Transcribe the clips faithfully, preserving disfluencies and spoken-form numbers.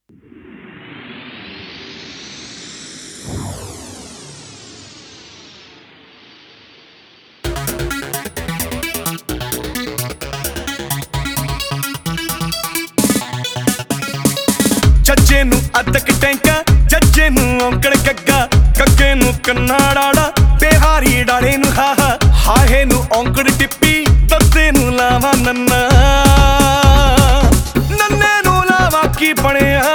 जज्जे नू अदक टैंका जज्जे नू औंकड़ गग्गा गग्गे नू कन्ना डाड़ा बिहारी डाले नू हाहा हाहे नू औंकड़ टिप्पी दद्दे नू लावा नन्ना नन्ने नू लावा की बणिया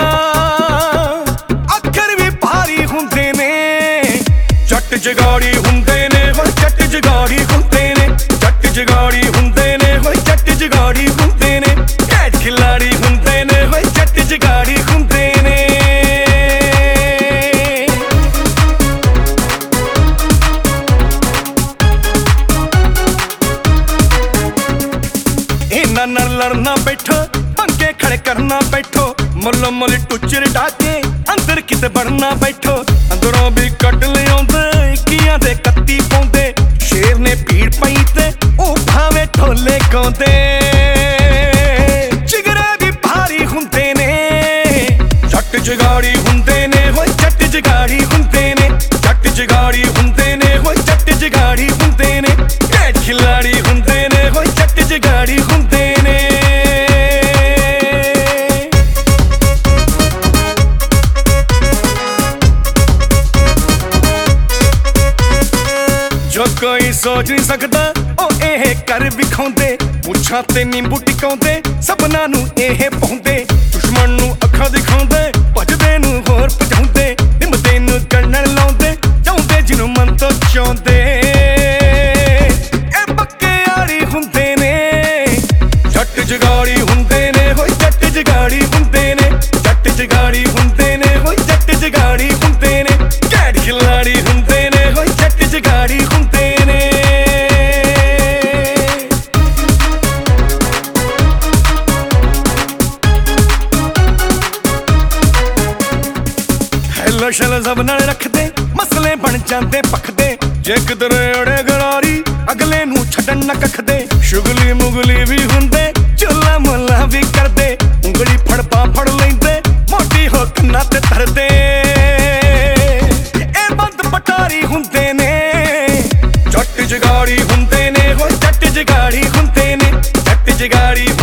अखर भी भारी हुंदे ने जट जगाड़ी हुंदे ने होए जट जगाड़ी हुंदे ने जट जगाड़ी हुंदे ने होए जट जगाड़ी हुंदे ने कैट खिलाड़ी हुंदे ने होए जट जगाड़ी नाल लड़ना बैठो पंगे खड़े करना बैठो मुल्लो मुल टुचर डाके अंदर किते बढ़ना बैठो अंदरों भी कट ले आउंदे इक्कियां दे कत्ती पाउंदे शेर ने भीड़ पई ते ओ भावे ढोले गाउंदे जिगरे भी भारी हुंदे ने जट जगाड़ी हुंदे ने होए जट जगाड़ी हुंदे ने जट जगाड़ी हुंदे ने होए जट जगाड़ी हुंदे ने कैट खिलाड़ी हुंदे ने होए जट जगाड़ी हुंदे जो कोई सोच नहीं सकता ओ एह कर विखाउंदे मुछां ते नींबू टिकाउंदे सबना नू एह पाउंदे दुश्मन नू अखां दिखाउंदे भजदे नू होर भजाउंदे हिम्मते नू गणन लाउंदे चाहुंदे जिन्नू मन तो चाहुंदे ए पक्के यारी हुंदे ने जट जगाड़ी हुंदे ने होए जट जगाड़ी हुंदे ने जट जगाड़ी हुंदे ने होए जट जगाड़ी हुंदे ने कैट खिलाड़ी हुंदे ने होए जट जगाड़ी हुंदे ने हेलो शैलो सब नाल रखदे मसले बन जांदे पखदे जे किधरे अड़े गरारी अगले नू छड्डण ना कखदे शुगली मुगली भी हुंदे चुला मुला भी करदे उंगली फड़ पा फड़ लैंदे मोटी हो कन्ना ते धरदे ए बंद पटारी हुंदे ने जट जगाड़ी हुंदे ने होए जट जगाड़ी हुंदे ने जट जगाड़ी